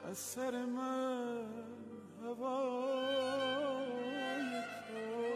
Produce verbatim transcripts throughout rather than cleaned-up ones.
از سر من هوای تو.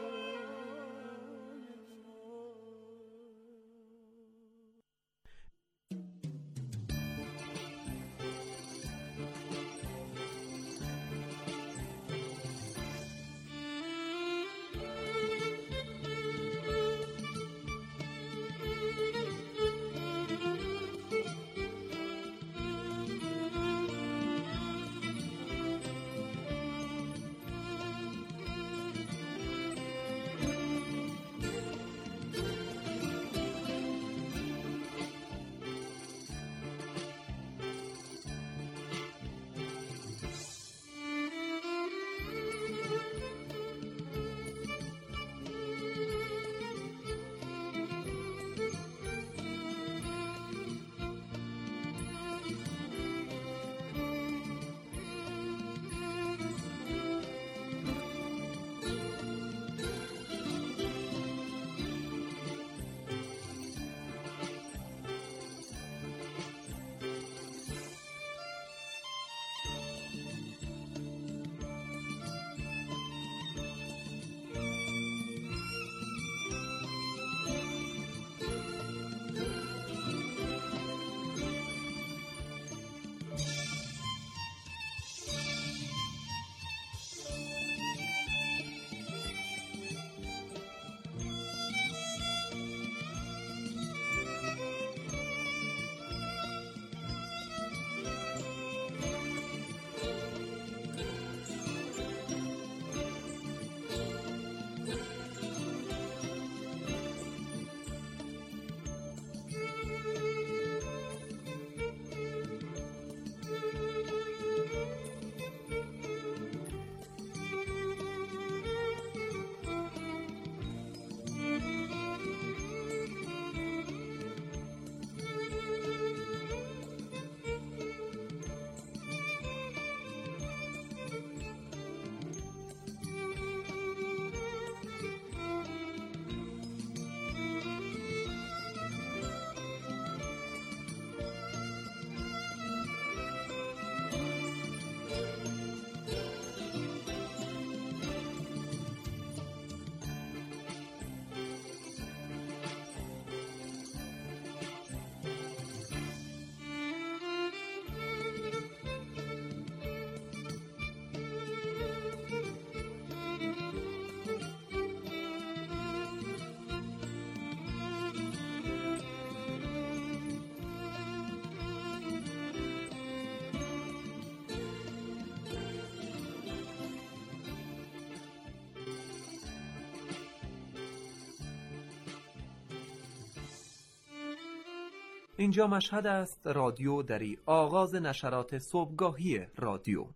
اینجا مشهد است، رادیو دری، آغاز نشرات صبحگاهی رادیو.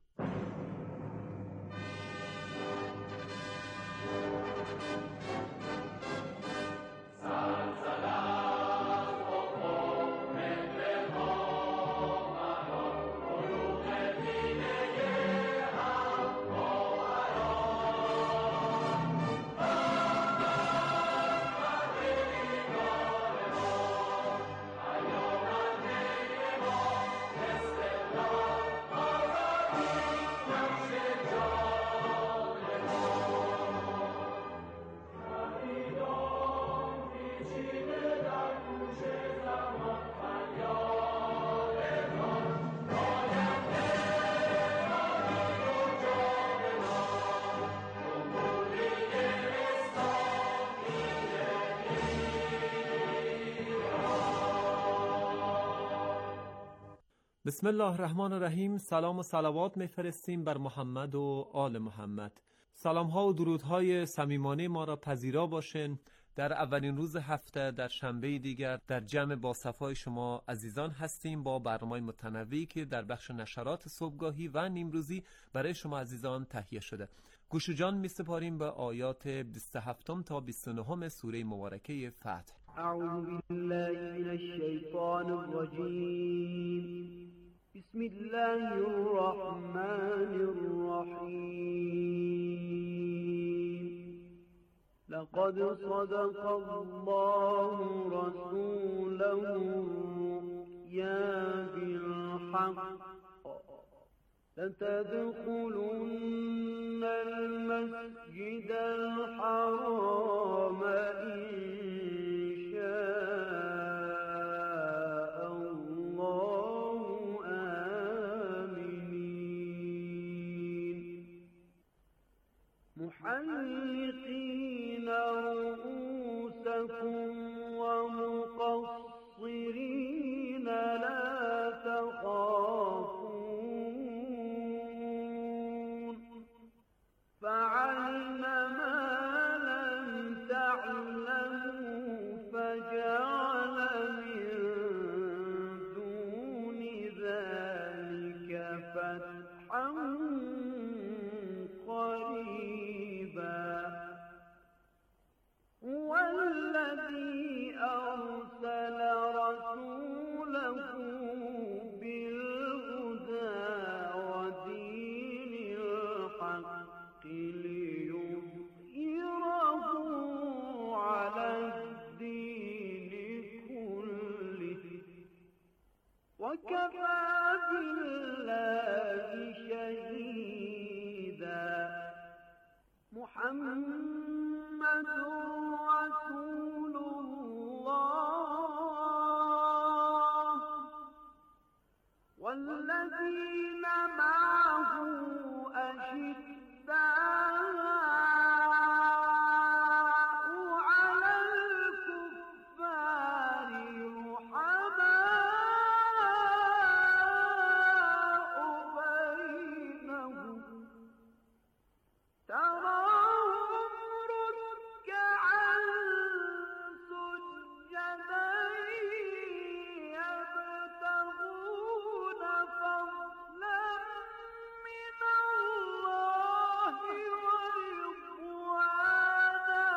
بسم الله الرحمن الرحیم. سلام و صلوات میفرستیم بر محمد و آل محمد. سلام ها و درودهای صمیمانه ما را پذیرا باشین. در اولین روز هفته، در شنبه دیگر، در جمع با صفای شما عزیزان هستیم با برنامه متنوعی که در بخش نشرات صبحگاهی و نیمروزی برای شما عزیزان تهیه شده. گوش و جان می سپاریم به آیات بیست و هفت تا بیست و نه سوره مبارکه فتح. اعوذ بالله من الشیطان الرجیم. بسم الله الرحمن الرحیم. لقد صدق الله رسوله الرؤيا بالحق لتدخلن المسجد الحرام إن شاء الله آمنين محلقين رؤوسكم ومقصرين لا تخافون فعلم ما لم تعلموا فجعل من دون ذلك فتحا قريبا هو الذي أرسل رسوله بالهدى ودين الحق ليظهره على الدين كله وكفى بالله شهيدا محمد رسول الله والذين معه أشداء على الكفار رحماء بينهم تراهم ركعا سجدا يبتغون فضلا من الله ورضوانا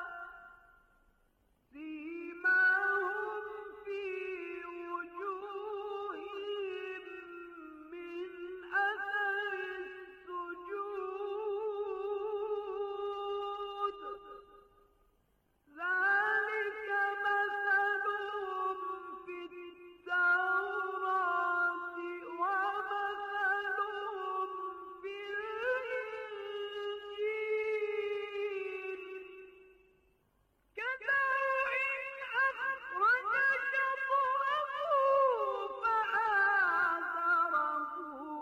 سيماهم في وجوههم من أثر السجود ذلك مثلهم في التوراة ومثلهم في الإنجيل كزرع أخرج شطأه فآزره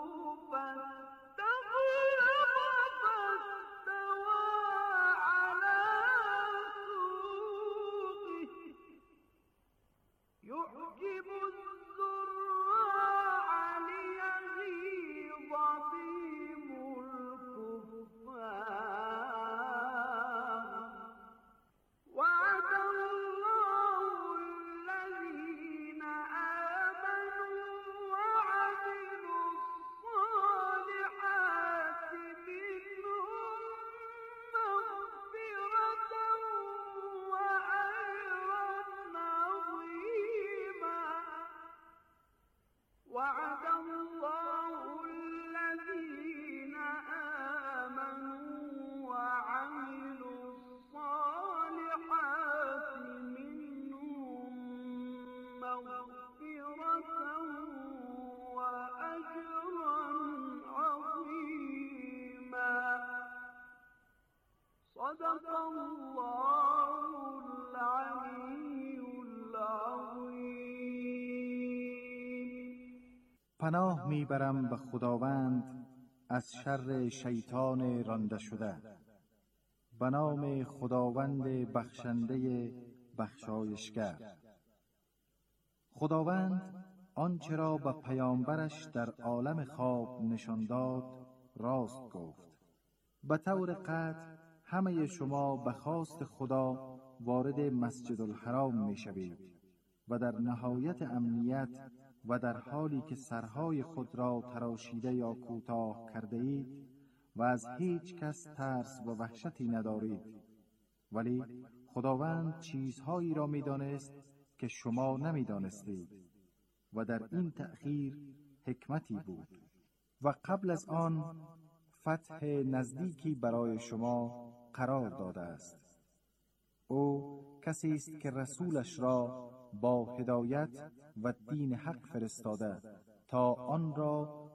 فاستغلظ فاستوى على سوقه يعجب الزراع ليغيظ بهم الكفار وعد الله الذين آمنوا وعملوا الصالحات منهم مغفرة وأجرا عظيما وعد الله الذين آمنوا وعملوا الصالحات منهم مغفرة وأجرا عظيما صدق الله العلي العظيم. پناه میبرم به خداوند از شر شیطان رانده شده. به نام خداوند بخشنده بخشایشگر. خداوند آنچه را به پیامبرش در عالم خواب نشان داد راست گفت. به طور قطع همه شما به خواست خدا وارد مسجد الحرام می شوید و در نهایت امنیت و در حالی که سرهای خود را تراشیده یا کوتاه کرده اید و از هیچ کس ترس و وحشتی ندارید. ولی خداوند چیزهایی را می دانست که شما نمی دانستید و در این تأخیر حکمتی بود. و قبل از آن فتح نزدیکی برای شما قرار داده است. او کسی است که رسولش را با هدایت و دین حق فرستاده تا آن را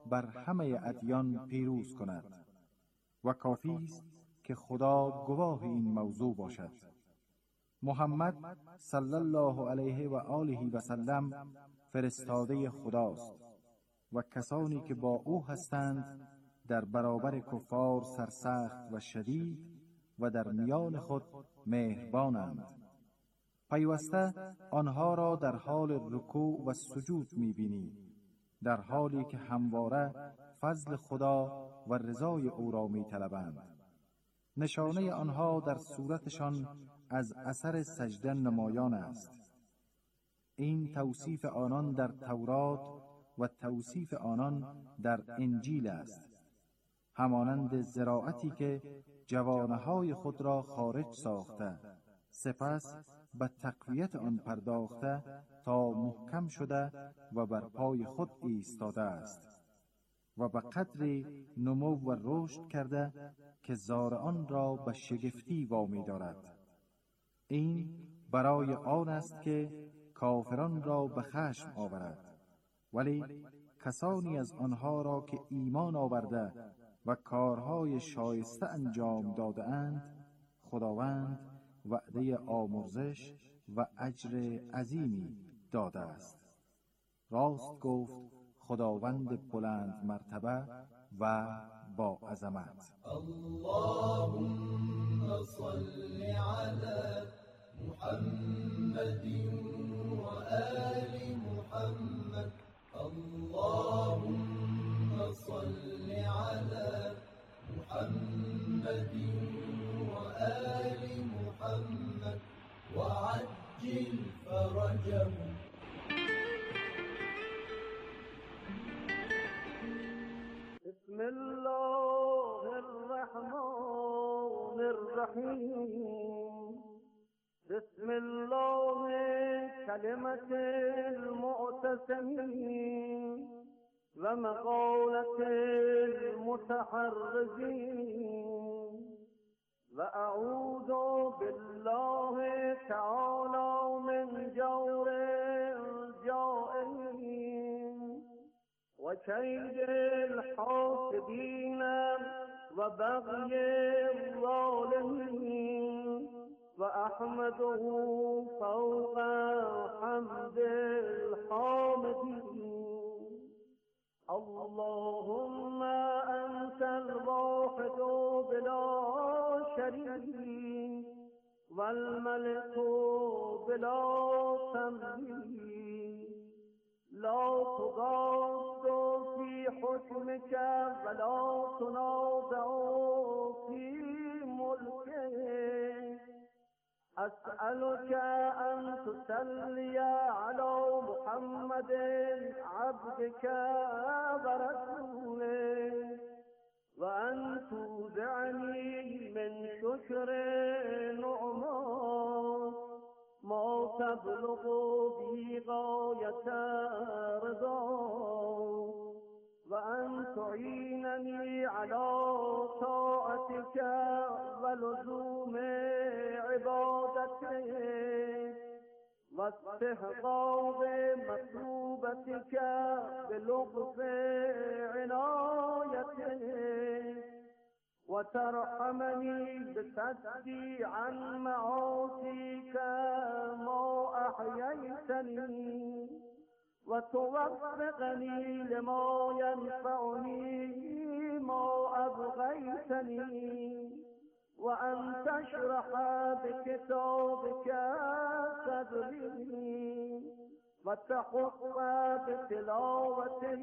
بر همه ادیان پیروز کند و کافی است که خدا گواه این موضوع باشد. محمد صلی الله علیه و آله و سلم فرستاده خداست و کسانی که با او هستند در برابر کفار سرسخت و شدید و در میان خود مهربانند. پیوسته آنها را در حال رکوع و سجود می‌بینی، در حالی که همواره فضل خدا و رضای او را می‌طلبند. نشانه آنها در صورتشان از اثر سجده نمایان است. این توصیف آنان در تورات و توصیف آنان در انجیل است. همانند زراعتی که جوانه‌های خود را خارج ساخته، سپس به تقویت آن پرداخته تا محکم شده و بر پای خود ایستاده است و به قدری نمو و رشد کرده که زارعان را به شگفتی وامی دارد. این برای آن است که کافران را به خشم آورد، ولی کسانی از آنها را که ایمان آورده و کارهای شایسته انجام داده اند، خداوند وعده آمرزش و اجر عظیمی داده است. راست گفت خداوند بلند مرتبه و با عظمت. اللهم صل علی محمد و آل محمد. اللهم صل علی محمد و آل محمد و عجل فرجهم. بسم الله الرحمن الرحیم. بسم الله کلمة المعتصمین و مقالة المتحرزین و اعوذ بالله تعالی من جور الجائرین و کید الحاسدین و بغی الظالمین و احمده فوق حمد الحامدین. اللهم انت الواحد بلا شریک والملك بلا تمثيل لا تضاد في حكمك ولا تنازع في ملكك. أسألك أن تصلي على محمد عبدك ورسولك وأن تودعني من شكر نعمات ما تبلغ به غاية رضا وأن تعينني على طاعتك ولزوم عبادتك واستحقاق مطلوبتك بلطف عنايتك وترحمني بصدي عن معاصيك ما أحييتني وتوفقني لما ينفعني ما أبغيتني وأن تشرح بكتابك صدري وتحق بتلاوته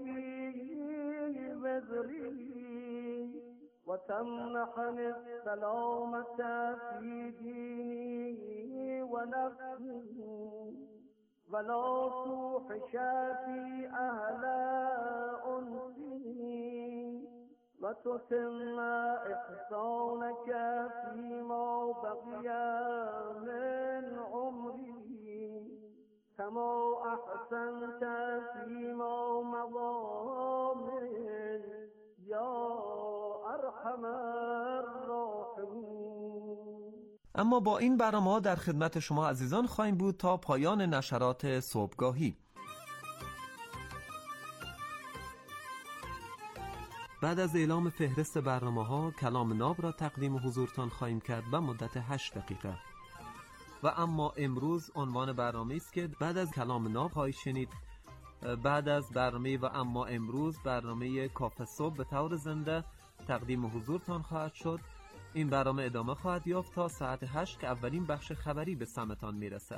وزري وتمنحني السلامة في ديني ونفسي ولا توحش في أهل أنسي وتتم إحسانك فيما بقي من عمري كما أحسنت فيما مضى من يا أرحم الراحمين. اما با این برنامه‌ها در خدمت شما عزیزان خواهیم بود تا پایان نشرات صبحگاهی. بعد از اعلام فهرست برنامه‌ها کلام ناب را تقدیم حضورتان خواهیم کرد به مدت هشت دقیقه. و اما امروز عنوان برنامه است که بعد از کلام ناب خواهید شنید. بعد از برنامه و اما امروز برنامه کافه صبح به طور زنده تقدیم حضورتان خواهد شد. این برنامه ادامه خواهد یافت تا ساعت هشت که اولین بخش خبری به سمتان میرسد.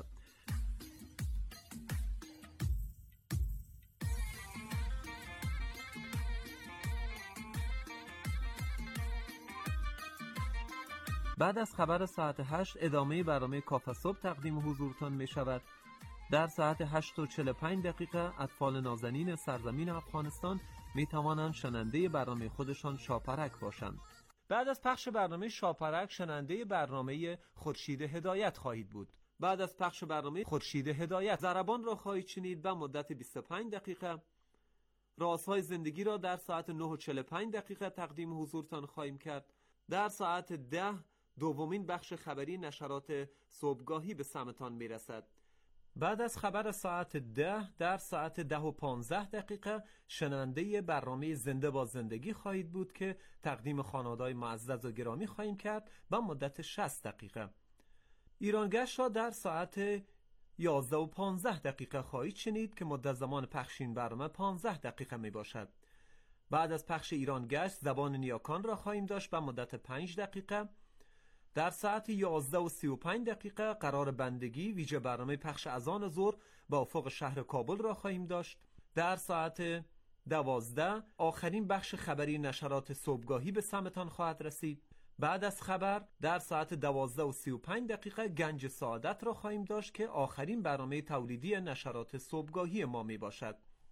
بعد از خبر ساعت هشت ادامه برنامه کافه صبح تقدیم حضورتان می شود. در ساعت هشت و چهل و پنج دقیقه اطفال نازنین سرزمین افغانستان می توانند شنونده برنامه خودشان شاپرک باشند. بعد از پخش برنامه شاپرک شنونده برنامه خورشید هدایت خواهید بود. بعد از پخش برنامه خورشید هدایت ضربان را خواهید شنید به مدت بیست و پنج دقیقه. رازهای زندگی را در ساعت نه و چهل و پنج دقیقه تقدیم حضورتان خواهیم کرد. در ساعت ده دومین بخش خبری نشرات صبحگاهی به سمتان میرسد. بعد از خبر ساعت ده در ساعت ده و پانزده دقیقه شنونده برنامه زنده با زندگی خواهید بود که تقدیم خانواده‌های معزز و گرامی خواهیم کرد با مدت شصت دقیقه. ایرانگشت را در ساعت یازده و پانزده دقیقه خواهید شنید که مدت زمان پخش این برنامه پانزده دقیقه می باشد. بعد از پخش ایرانگشت زبان نیاکان را خواهیم داشت به مدت پنج دقیقه. در ساعت یازده و سی و پنج دقیقه قرار بندگی ویژه برنامه پخش اذان ظهر با افق شهر کابل را خواهیم داشت. در ساعت دوازده آخرین بخش خبری نشرات صبحگاهی به سمتان خواهد رسید. بعد از خبر در ساعت دوازده و سی و پنج دقیقه گنج سعادت را خواهیم داشت که آخرین برنامه تولیدی نشرات صبحگاهی ما می باشد.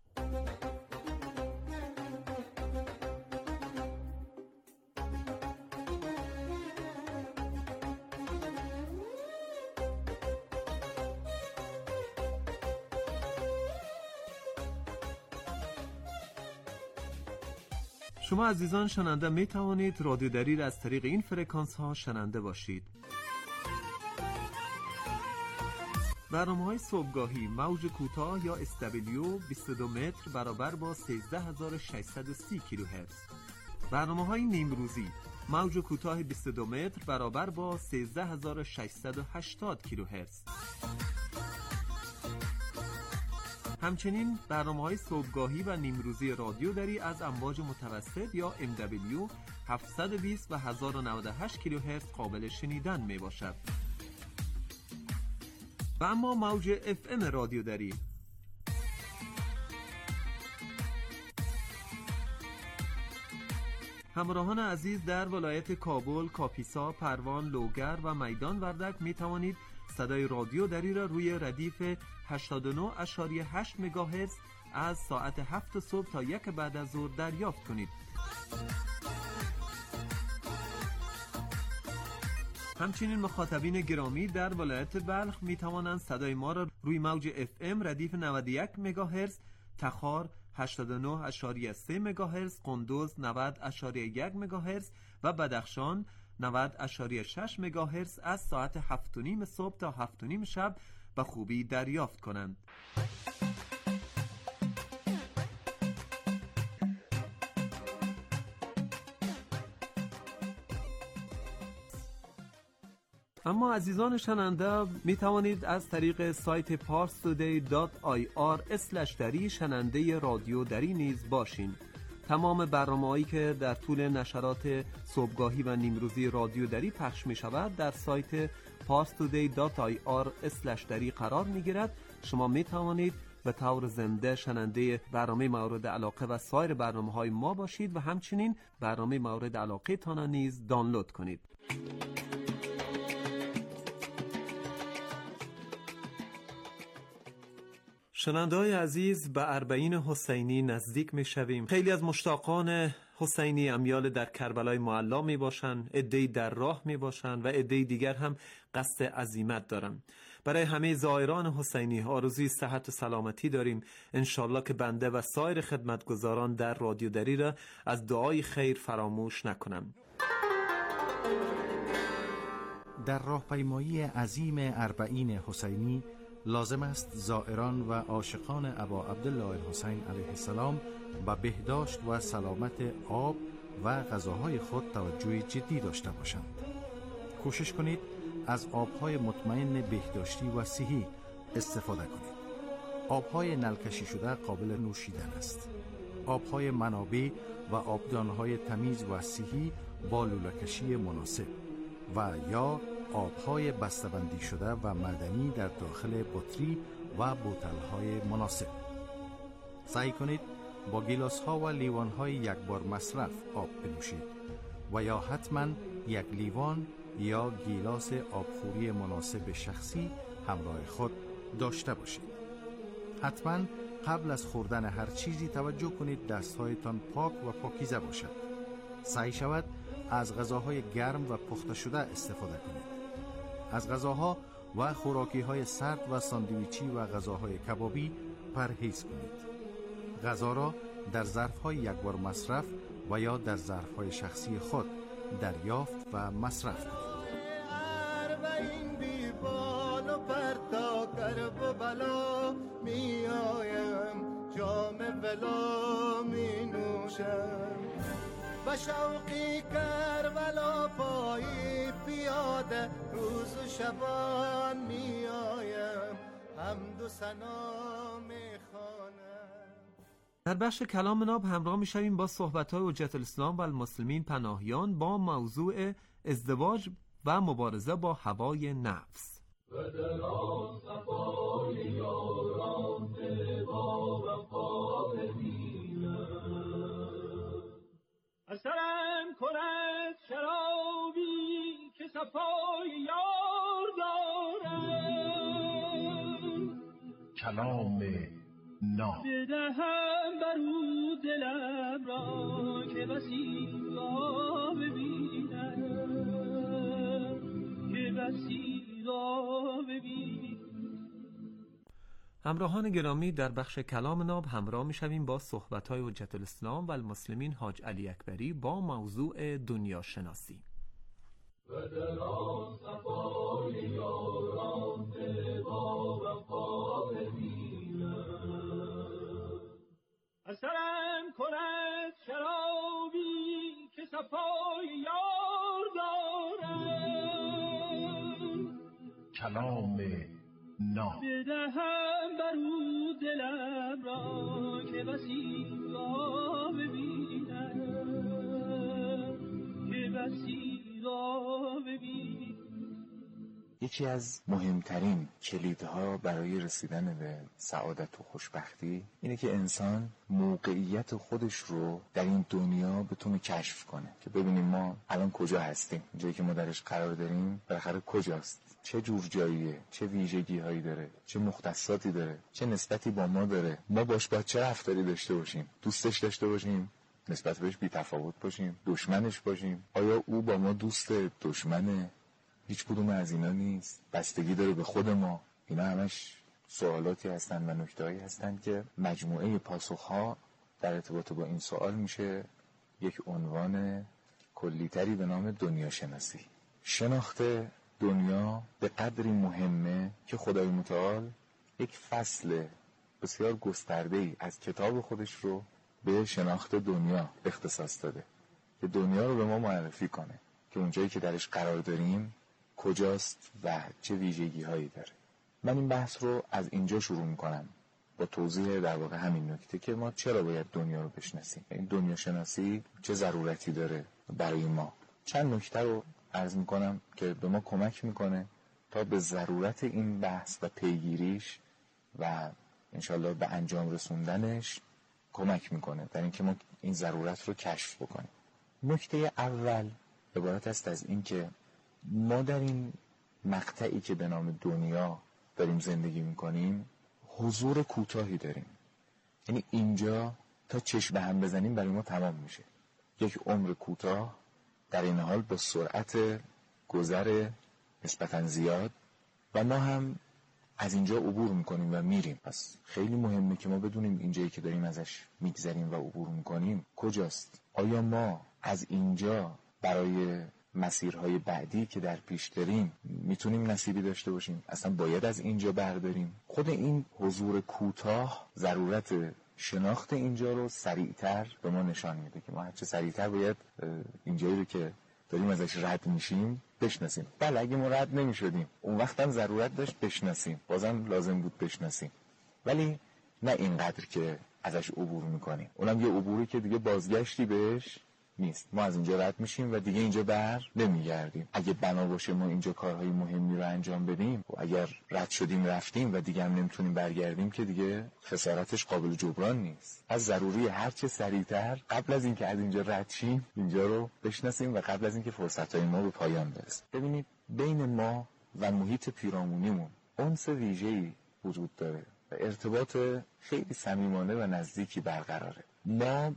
شما عزیزان شنونده می توانید رادیو دری را از طریق این فرکانس ها شنونده باشید. برنامه‌های صبحگاهی موج کوتاه یا اس دبلیو بیست و دو متر برابر با سیزده هزار و ششصد و سی کیلوهرتز. برنامه‌های نیم روزی موج کوتاه بیست و دو متر برابر با سیزده هزار و ششصد و هشتاد کیلوهرتز. همچنین برنامه‌های صبحگاهی و نیمروزی رادیو دری از امواج متوسط یا ام دبلیو هفتصد و بیست و هزار و نود و هشت کیلوهرتز قابل شنیدن می باشد. و اما موج اف ام رادیو دری همراهان عزیز در ولایت کابل، کاپیسا، پروان، لوگر و میدان وردک می توانید صدای رادیو دری را روی ردیف هشتاد و نه و هشت مگاهرتز از ساعت هفت صبح تا یک بعد از ظهر دریافت کنید. همچنین مخاطبین گرامی در ولایت بلخ می توانند صدای ما را روی موج اف ام ردیف نود و یک مگاهرتز، تخار هشتاد و نه و سه مگاهرتز، قندوز نود و یک مگاهرتز و بدخشان نود و شش مگاهرتز از ساعت هفت و نیم صبح تا هفت و نیم شب به خوبی دریافت کنند. اما عزیزان شنونده می توانید از طریق سایت پارس تودی دات آی آر اسلش دری شنونده رادیو دری نیز باشین. تمام برنامه‌هایی که در طول نشرات صبحگاهی و نیمروزی رادیو دری پخش می شود در سایت پارس تودی دات آی آر اسلش دری قرار می گیرد. شما می توانید به طور زنده شنونده برنامه مورد علاقه و سایر برنامه‌های ما باشید و همچنین برنامه مورد علاقه تان نیز دانلود کنید. شنونده‌های عزیز، به اربعین حسینی نزدیک می شویم. خیلی از مشتاقان حسینی امیال در کربلای معلا می باشند، عده‌ای در راه می باشند و عده‌ای دیگر هم قصد عزیمت دارند. برای همه زائران حسینی آرزوی صحت و سلامتی داریم. انشالله که بنده و سایر خدمتگزاران در رادیو دری را از دعای خیر فراموش نکنم. در راهپیمایی عظیم اربعین حسینی لازم است زائران و عاشقان ابا عبدالله الحسین علیه السلام به بهداشت و سلامت آب و غذاهای خود توجه جدی داشته باشند. کوشش کنید از آبهای مطمئن بهداشتی و صحی استفاده کنید. آبهای نلکشی شده قابل نوشیدن است. آبهای منابع و آبدانهای تمیز و صحی با لوله‌کشی مناسب و یا آبهای بسته‌بندی شده و معدنی در داخل بطری و بوتل‌های مناسب. سعی کنید با گیلاس‌ها و لیوان‌های یک بار مصرف آب بنوشید و یا حتما یک لیوان یا گیلاس آبخوری مناسب شخصی همراه خود داشته باشید. حتما قبل از خوردن هر چیزی توجه کنید دستهایتان پاک و پاکیزه باشد. سعی شود از غذاهای گرم و پخته شده استفاده کنید. از غذاها و خوراکی‌های سرد و ساندویچی و غذاهای کبابی پرهیز کنید. غذا را در ظرف‌های یک بار مصرف و یا در ظرف‌های شخصی خود دریافت و مصرف کنید. اربعین بی بال و پر تا کرب و بلا می آیم، جام بلا می نوشم و شوقی کربلا پایی پیاده روز و شبان می آیم، حمد و ثنا می خوانم. در بخش کلام ناب همراه می شویم با صحبت‌های حجت الاسلام و المسلمین پناهیان با موضوع ازدواج و مبارزه با هوای نفس. و در آن صفای یاران با وفا ببینم، اثرم کند شرابی که صفای یار دارم، کلام ناب بدهم برو دلم را که بسی را ببینم، که بسی را ببینم. همراهان گرامی، در بخش کلام ناب همراه می شویم با صحبت‌های حجت الاسلام و المسلمین حاج علی اکبری با موضوع دنیا شناسی. و در آن صفای یاران با وفا ببینم، اثرم کند شرابی که صفای یار دارم، کلام ناب بدهم برو دلم را که بسی را ببینم، که بسی را ببینم. یکی از مهمترین کلیدها برای رسیدن به سعادت و خوشبختی اینه که انسان موقعیت خودش رو در این دنیا بتونه کشف کنه، که ببینیم ما الان کجا هستیم، جایی که ما درش قرار داریم بالاخره کجاست، چه جور جاییه، چه ویژگی هایی داره، چه مختصاتی داره، چه نسبتی با ما داره، ما باش باید چه رفتاری داشته باشیم، دوستش داشته باشیم، نسبت بهش بی تفاوت باشیم، دشمنش باشیم، آیا او با ما دوست دشمنه؟ هیچ کدوم از اینا نیست. بستگی داره به خود ما. اینا همش سوالاتی هستن و نکته‌هایی هستن که مجموعه پاسخها در ارتباط با این سوال میشه یک عنوان کلی‌تری به نام دنیا شناسی. شناخت دنیا به قدری مهمه که خدای متعال یک فصل بسیار گسترده‌ای از کتاب خودش رو به شناخت دنیا اختصاص داده که دنیا رو به ما معرفی کنه که اونجایی که درش قرار داریم کجاست و چه ویژگی هایی داره. من این بحث رو از اینجا شروع میکنم با توضیح در واقع همین نکته که ما چرا باید دنیا رو بشناسیم، این دنیا شناسی چه ضرورتی داره برای ما. چند نکته رو عرض میکنم که به ما کمک میکنه تا به ضرورت این بحث و پیگیریش و انشالله به انجام رسوندنش کمک میکنه در اینکه ما این ضرورت رو کشف بکنیم. نکته اول عبارت است از این که ما در این مقطعی که به نام دنیا داریم زندگی میکنیم حضور کوتاهی داریم. یعنی اینجا تا چشم به هم بزنیم برای ما تمام میشه. یک عمر کوتاه در این حال با سرعت گذر نسبتاً زیاد و ما هم از اینجا عبور میکنیم و میریم. پس خیلی مهمه که ما بدونیم اینجایی که داریم ازش میگذریم و عبور میکنیم کجاست. آیا ما از اینجا برای مسیرهای بعدی که در پیش داریم میتونیم نصیبی داشته باشیم، اصلا باید از اینجا برداریم. خود این حضور کوتاه ضرورت شناخت اینجا رو سریعتر به ما نشان میده که ما هرچه سریعتر باید اینجایی رو که داریم ازش رد میشیم بشناسیم. بله اگه ما رد نمیشدیم اون وقت هم ضرورت داشت بشناسیم، بازم لازم بود بشناسیم، ولی نه اینقدر که ازش عبور میکنیم. اونم یه عبوری که دیگه بازگشتی بهش نیست. ما از اینجا رد میشیم و دیگه اینجا بر نمیگردیم. اگه بنا باشه ما اینجا کارهای مهمی رو انجام بدیم و اگر رد شدیم رفتیم و دیگه هم نمیتونیم برگردیم که دیگه خسارتش قابل جبران نیست. از ضروری هرچه سریعتر قبل از اینکه از اینجا رد شیم اینجا رو بشناسیم و قبل از اینکه فرصتهای ما به پایان برسه. ببینید بین ما و محیط پیرامونیمون انس ویژه‌ای وجود داره و ارتباط خیلی صمیمانه و نزدیکی برقراره. ما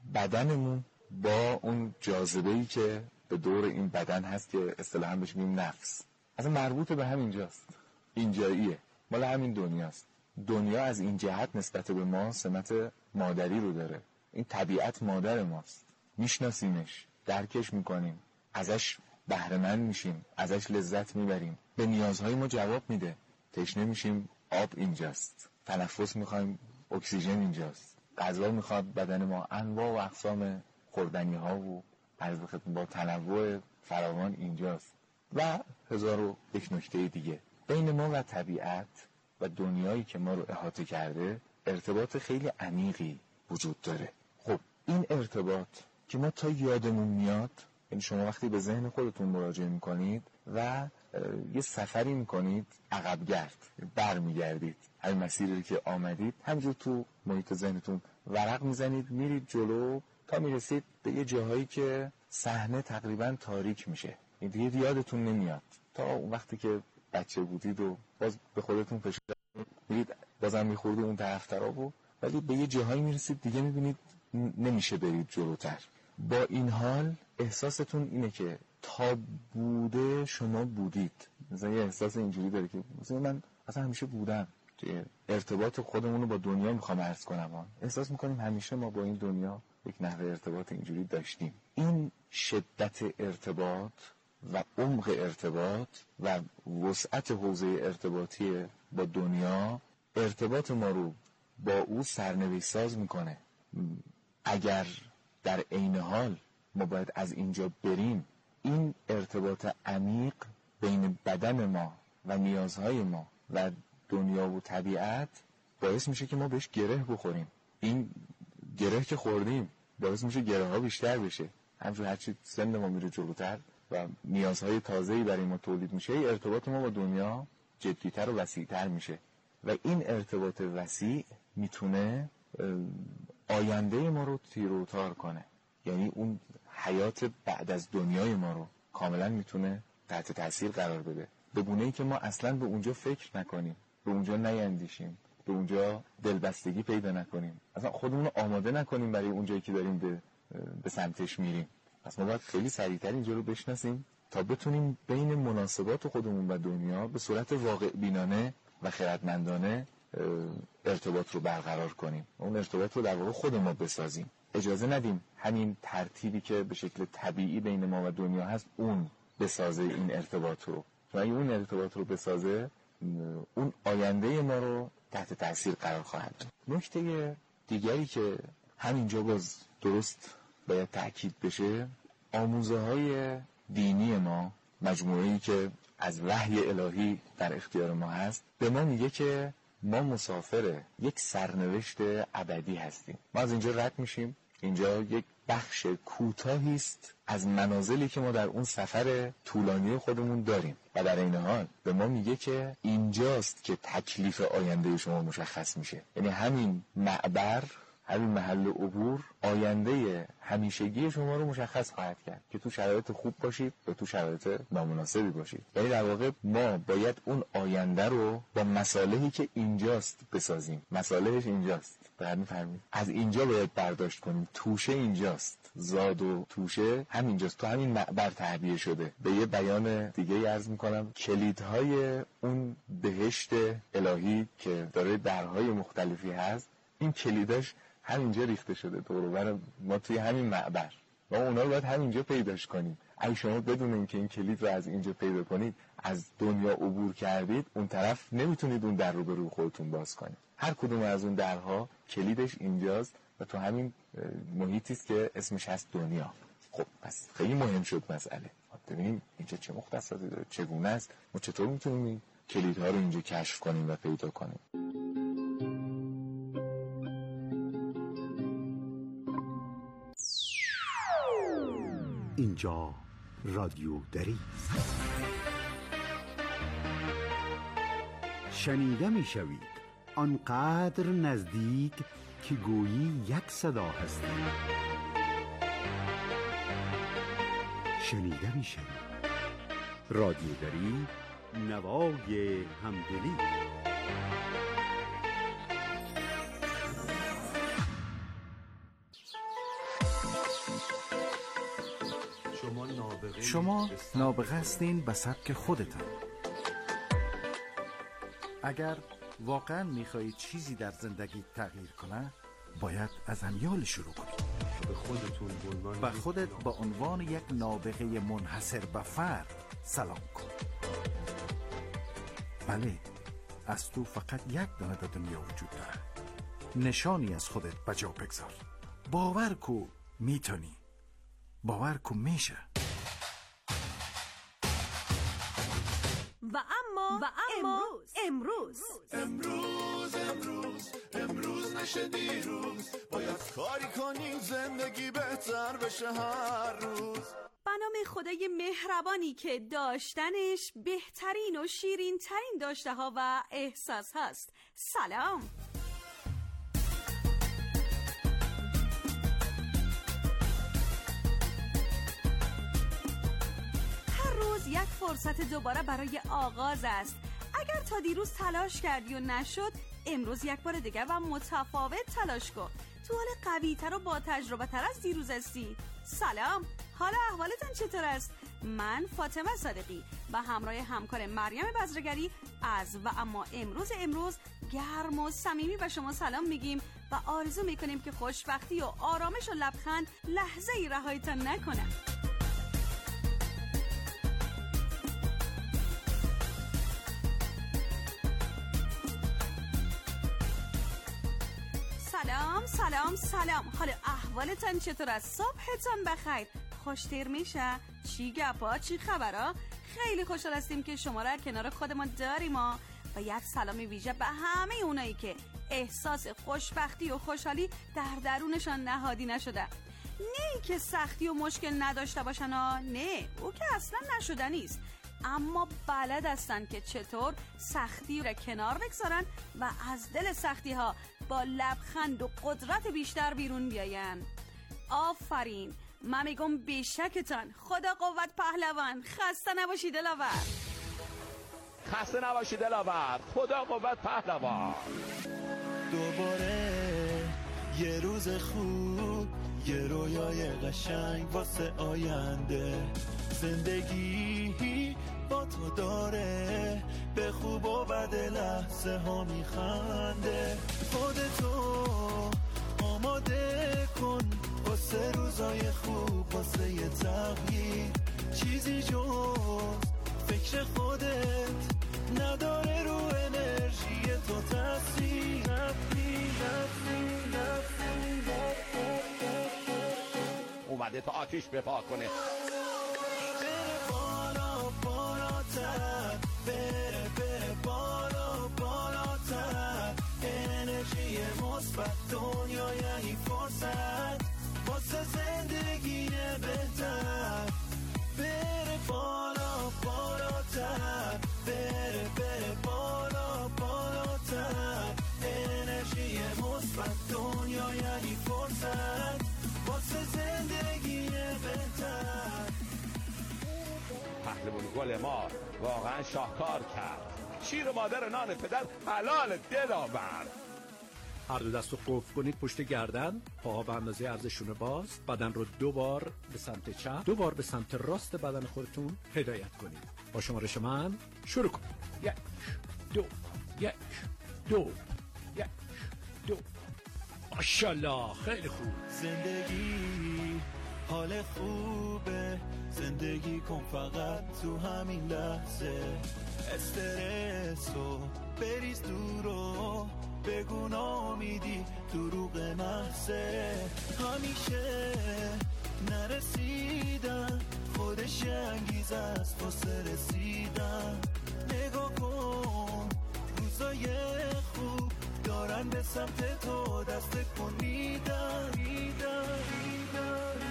بدنمون با اون جاذبه‌ای که به دور این بدن هست که اصطلاحاً بهش میگیم نفس، اصلا مربوط به همینجاست، اینجاییه، مال همین دنیاست. دنیا از این جهت نسبت به ما سمت مادری رو داره. این طبیعت مادر ماست، میشناسیمش، درکش میکنیم، ازش بهره مند میشیم، ازش لذت میبریم، به نیازهای ما جواب میده. تشنه میشیم، آب اینجاست، تنفس میخوایم، اکسیژن اینجاست، غذا میخواد بدن ما، انواع و اقسام خوردنی ها و عرض بخدمت با تنوع فراوان اینجاست و هزار و یک نکته دیگه. بین ما و طبیعت و دنیایی که ما رو احاطه کرده ارتباط خیلی عمیقی وجود داره. خب این ارتباط که ما تا یادمون میاد، یعنی شما وقتی به ذهن خودتون مراجعه میکنید و یه سفری میکنید عقبگرد، برمیگردید همین مسیری که آمدید همینجور تو محیط ذهنتون ورق میزنید، میرید جلو تا میرسید به یه جاهایی که صحنه تقریبا تاریک میشه، این دیگه یادتون نمیاد تا اون وقتی که بچه بودید و باز به خودتون فشار میرید بازم میخوردید اون طرفترا و ولی به یه جاهایی میرسید دیگه میبینید نمیشه برید جلوتر. با این حال احساستون اینه که تا بوده شما بودید. مثلا یه احساس اینجوری داره که مثلا من اصلا همیشه بودم. ارتباط خودمون رو با دنیا میخوام عرض کنم، احساس میکنیم همیشه ما با این دنیا یک نحوه ارتباط اینجوری داشتیم. این شدت ارتباط و عمق ارتباط و وسعت حوزه ارتباطی با دنیا ارتباط ما رو با او سرنوشت ساز میکنه. اگر در عین حال ما باید از اینجا بریم، این ارتباط عمیق بین بدن ما و نیازهای ما و دنیا و طبیعت باعث میشه که ما بهش گره بخوریم. این گره که خوردیم باعث میشه گره ها بیشتر بشه. همچون هرچی سن ما میره جلوتر و نیازهای تازه‌ای برای ما تولید میشه، ارتباط ما با دنیا جدی‌تر و وسیع‌تر میشه و این ارتباط وسیع میتونه آینده ما رو تیر و تار کنه. یعنی اون حیات بعد از دنیای ما رو کاملا میتونه تحت تاثیر قرار بده، به گونه‌ای که ما اصلا به اونجا فکر نکنیم، به اونجا نیندیشیم، به اونجا دلبستگی پیدا نکنیم، اصلا خودمون رو آماده نکنیم برای اونجایی که داریم به به سمتش میریم. پس ما باید خیلی سریعتر اینجا رو بشناسیم تا بتونیم بین مناسبات خودمون و دنیا به صورت واقع بینانه و خردمندانه ارتباط رو برقرار کنیم. اون ارتباط رو در واقع خود ما بسازیم. اجازه ندیم همین ترتیبی که به شکل طبیعی بین ما و دنیا هست اون بسازه این ارتباط رو. و اگه اون ارتباط رو بسازه، اون آینده ما رو تحت تاثیر قرار خواهد داد. نکته دیگری که همینجا باز درست باید تأکید بشه، آموزه های دینی ما، مجموعه‌ای که از وحی الهی در اختیار ما هست، به ما میگه که ما مسافر یک سرنوشت ابدی هستیم. ما از اینجا رد میشیم، اینجا یک بخش کوتاهی است از منازلی که ما در اون سفر طولانی خودمون داریم و در این حال به ما میگه که اینجاست که تکلیف آینده شما مشخص میشه. یعنی همین معبر، همین محل عبور آینده همیشگی شما رو مشخص خواهد کرد که تو شرایط خوب باشید و تو شرایط نامناسبی باشید. یعنی در واقع ما باید اون آینده رو با مصالحی که اینجاست بسازیم. مصالحش اینجاست، باید می‌فهمید از اینجا باید برداشت کنیم. توشه اینجاست، زاد و توشه همینجاست، تو همین معبر تعبیه شده. به یه بیان دیگه عرض می‌کنم، کلیدهای اون بهشت الهی که داره درهای مختلفی هست، این کلیداش همینجا ریخته شده دور و بر ما توی همین معبر. ما اونا رو باید همینجا پیداش کنیم. اگه شما بدون اینکه این کلید رو از اینجا پیدا کنید از دنیا عبور کردید، اون طرف نمیتونید اون در رو به روی خودتون باز کنید. هر کدوم از اون درها کلیدش اینجاست و تو همین محیطی است که اسمش هست دنیا. خب پس خیلی مهم شد مسئله. ببینیم اینجا چه مختصاتی داره، چگونه است، ما چطور میتونیم این کلیدها رو اینجا کشف کنیم و پیدا کنیم. اینجا رادیو دری است. شنیده می شوید آنقدر نزدیک که گویی یک صدا هستید. شنیده می شوید رادیو دری، نوای همدلی. شما نابغه هستین به سبک خودتان. اگر واقعا میخواهید چیزی در زندگی تغییر کنه، باید از امیال شروع کنید. به خودتون به خودت به عنوان یک نابغه منحصر به فرد سلام کن. بله، از تو فقط یک دانه در دنیا وجود داره. نشانی از خودت به جا بگذار. باور کو میتونی، باور کو میشه. و اما و اما امروز امروز امروز امروز نشه دیروز، باید کاری کنیم زندگی بهتر بشه هر روز. به نام خدای مهربانی که داشتنش بهترین و شیرین ترین داشته ها و احساس هست. سلام. هر روز یک فرصت دوباره برای آغاز است. اگر تا دیروز تلاش کردی و نشد، امروز یک بار دیگر و متفاوت تلاش کن. تو حال قوی تر و با تجربه تر از دیروز هستی. سلام، حالا احوالتان چطور است؟ من فاطمه صادقی و همراه همکار مریم بزرگری از و اما امروز امروز گرم و صمیمی به شما سلام میگیم و آرزو میکنیم که خوشبختی و آرامش و لبخند لحظه ای رهایتان نکنه. سلام سلام سلام، حالا احوالتان چطور است؟ صبحتان بخیر، خوشتر میشه؟ چی گپا، چی خبرها؟ خیلی خوشحال هستیم که شما را کنار خودمان داریم ها. و یک سلام ویژه به همه اونایی که احساس خوشبختی و خوشحالی در درونشان نهادی نشده. نه که سختی و مشکل نداشته باشن ها، نه، او که اصلا نشده نیست، اما بلد هستن که چطور سختی را کنار بگذارن و از دل سختی ها با لبخند و قدرت بیشتر بیرون بیاین. آفرین، من میگم بیشکتان. خدا قوت پهلوان. خسته نباشی دلاور. خسته نباشی دلاور. خدا قوت پهلوان. دوباره یه روز خوب، یه رویای قشنگ واسه آینده. زندگی با تو داره به خوب و بد لحظه ها میخنده. خودتو آماده کن واسه روزای خوب، واسه یه تغییر. چیزی جز فکر خودت نداره رو انرژی تو تاثیر. نفسی نفسی نفسی اومده تا آتیش بپا کنه. بره بره بالا بالاتر، انرژی مثبت دنیا یعنی فرصت واسه زندگی بهتر. بره بالا بالاتر، بره بره بالا بالاتر، انرژی مثبت دنیا یعنی فرصت واسه زندگی بهتر. پهلوان گل ما واقعا شاهکار کرد. شیر مادر نان پدر حلال دلاور. هر دو دست رو قفل کنید پشت گردن، پاها به اندازه عرضشون باز، بدن رو دو بار به سمت چپ، دو بار به سمت راست بدن خودتون هدایت کنید. با شمارش من شروع کنید. یک دو یک دو یک دو. ماشاءالله، خیلی خوب. زندگی حال خوبه زندگی کن فقط تو همین لحظه استرسو بریز دورو بگو نامیدی دروغ محضه همیشه نرسیدم خودش انگیزه است واسه رسیدن نگاه کن روزای خوب دارن به سمت تو دست کن میدن میدن میدن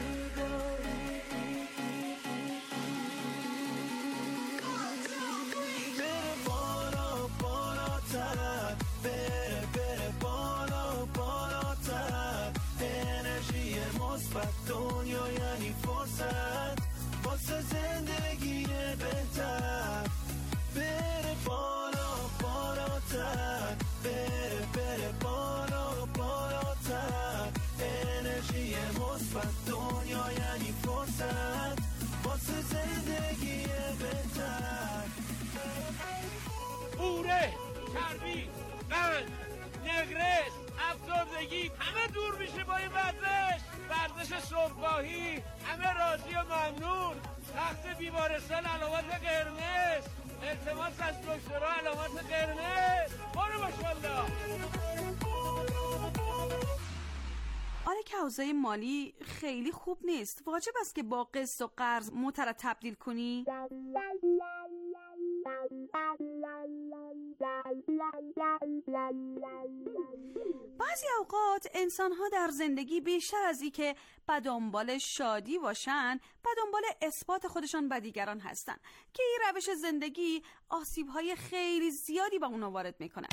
بره بالا بالاتر بره بره بالا بالاتر انرژی مثبت دنیا یعنی فرصت واسه زندگی بهتر بره بالا بالاتر بره بره بالا بالاتر انرژی مثبت دنیا یعنی فرصت واسه زندگی بهتر اوره چربی قند نگرس افسردگی همه دور میشه با این ورزش ورزش صبحگاهی همه راضی و ممنون تخت بیمارستان علامت قرمز التماس از دکترها علامت قرمز برو ماشاءالله. آره که اوضاع مالی خیلی خوب نیست واجب است که با قسط و قرض موتر تبدیل کنی؟ بعضی اوقات انسان‌ها در زندگی بیشتر از این که به دنبال شادی باشن به دنبال اثبات خودشان به دیگران هستن که این روش زندگی آسیب‌های خیلی زیادی به اونا وارد میکنه.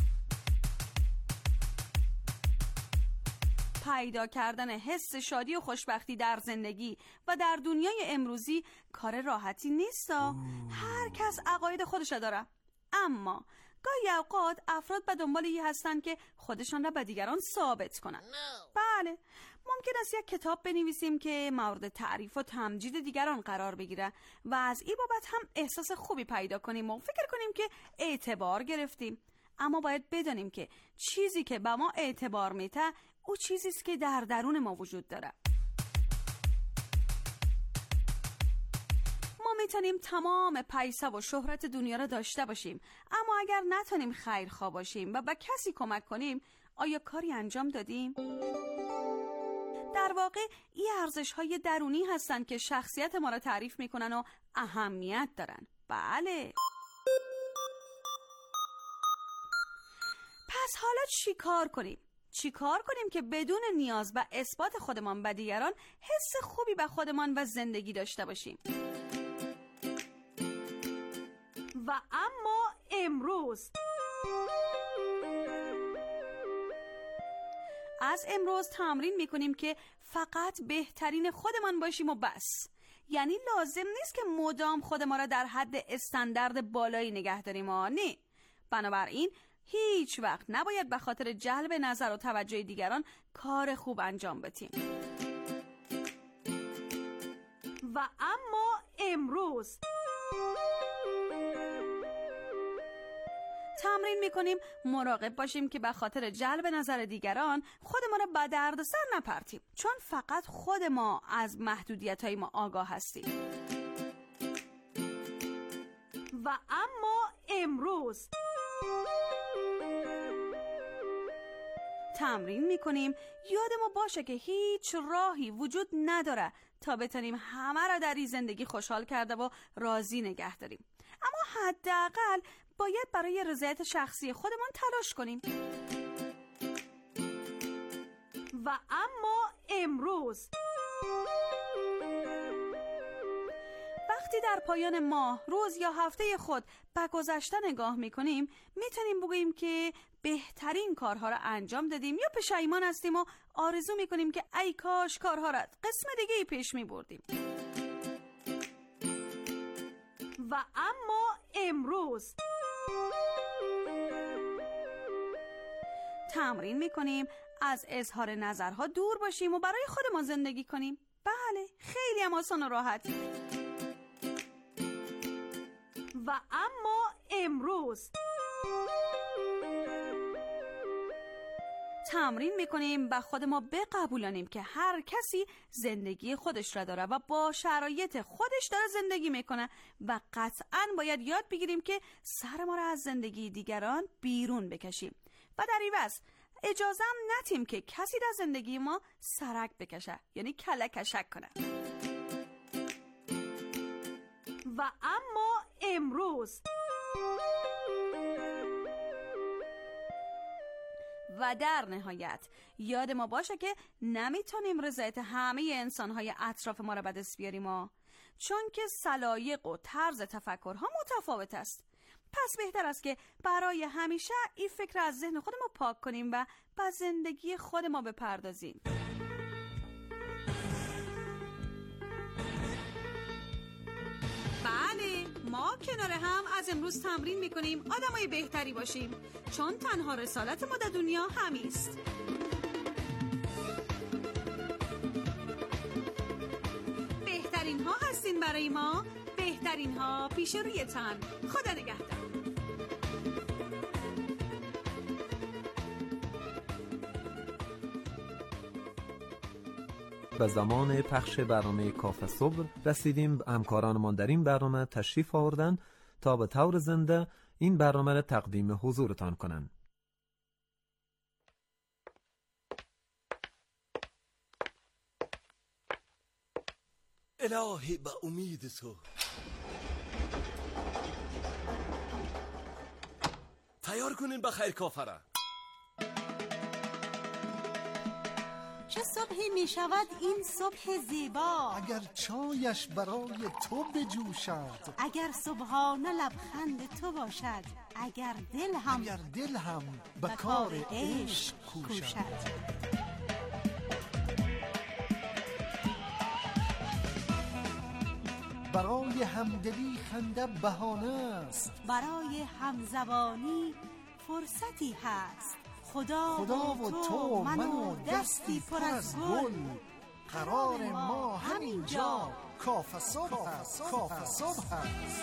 پیدا کردن حس شادی و خوشبختی در زندگی و در دنیای امروزی کار راحتی نیست. هر کس عقاید خودش داره، اما گاهی اوقات افراد به دنبال این هستن که خودشان را به دیگران ثابت کنن. بله، ممکن است یک کتاب بنویسیم که مورد تعریف و تمجید دیگران قرار بگیره و از این بابت هم احساس خوبی پیدا کنیم و فکر کنیم که اعتبار گرفتیم، اما باید بدانیم که چیزی که به ما اعتبار میده او چیزی است که در درون ما وجود داره. ما میتونیم تمام پیسه و شهرت دنیا را داشته باشیم، اما اگر نتونیم خیرخواه باشیم و به کسی کمک کنیم، آیا کاری انجام دادیم؟ در واقع این ارزش‌های درونی هستن که شخصیت ما را تعریف میکنن و اهمیت دارن. بله. پس حالا چی کار کنیم؟ چی کار کنیم که بدون نیاز به اثبات خودمان به دیگران حس خوبی به خودمان و زندگی داشته باشیم؟ و اما امروز از امروز تمرین میکنیم که فقط بهترین خودمان باشیم و بس. یعنی لازم نیست که مدام خود ما را در حد استاندارد بالایی نگه داریم. نه، بنابراین هیچ وقت نباید به خاطر جلب نظر و توجه دیگران کار خوب انجام بدیم. و اما امروز تمرین میکنیم مراقب باشیم که به خاطر جلب نظر دیگران خود ما را به دردسر نپرتیم، چون فقط خود ما از محدودیت‌های ما آگاه هستیم. و اما امروز تمرین میکنیم یادمون باشه که هیچ راهی وجود نداره تا بتونیم همه را در این زندگی خوشحال کرده و راضی نگه داریم، اما حداقل باید برای رضایت شخصی خودمون تلاش کنیم. و اما امروز وقتی در پایان ماه، روز یا هفته خود به گذشته نگاه میکنیم، میتونیم بگوییم که بهترین کارها را انجام دادیم یا پشیمان هستیم و آرزو میکنیم که ای کاش کارها را قسم دیگه پیش میبردیم. و اما امروز تمرین میکنیم از اظهار نظرها دور باشیم و برای خودمان زندگی کنیم. بله، خیلی هم آسان و راحت. و اما امروز تمرین میکنیم و خود ما بقبولانیم که هر کسی زندگی خودش را داره و با شرایط خودش داره زندگی میکنه و قطعاً باید یاد بگیریم که سر ما را از زندگی دیگران بیرون بکشیم و در عوض اجازه هم ندیم که کسی در زندگی ما سرک بکشه، یعنی کلکشک کنه. و اما امروز و در نهایت یاد ما باشه که نمیتونیم رضایت همه انسانهای اطراف ما را به دست بیاریم ها، چون که سلایق و طرز تفکرها متفاوت است. پس بهتر است که برای همیشه این فکر از ذهن خود ما پاک کنیم و به زندگی خود ما بپردازیم. بله، ما کنار هم از امروز تمرین میکنیم آدمای بهتری باشیم، چون تنها رسالت ما در دنیا همیست. بهترین ها هستین برای ما، بهترین ها پیش روی تن. خدا نگهدار. به زمان پخش برنامه کافه صبح رسیدیم. همکارانمان در این برنامه تشریف آوردن تا به طور زنده این برنامه را تقدیم حضورتان کنند. الهی به امید تو تیار کنین به خیر کافره. چه صبحی می شود این صبح زیبا، اگر چایش برای تو بجوشد، اگر صبحانه لبخند تو باشد، اگر دل هم اگر دل هم به کار عشق کوشد. برای همدلی خنده بهانه است، برای همزبانی فرصتی هست. خدا, خدا و تو من و دستی پر از گل، قرار ما همینجا کافه صبح هست. کافه صبح هست.